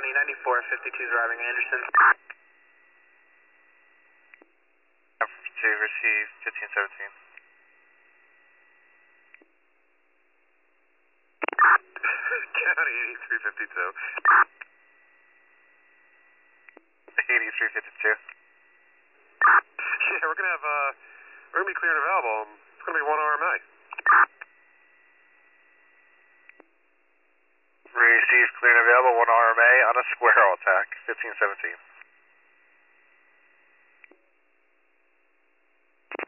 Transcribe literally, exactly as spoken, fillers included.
County, ninety-four fifty-two driving Anderson. fifty-two, receive fifteen seventeen. County, eighty-three fifty-two. eighty-three fifty-two. Yeah, we're gonna have, uh, we're gonna be clear and available. It's gonna be one R M A. Receive clear and available, one R M A on a square attack, fifteen seventeen.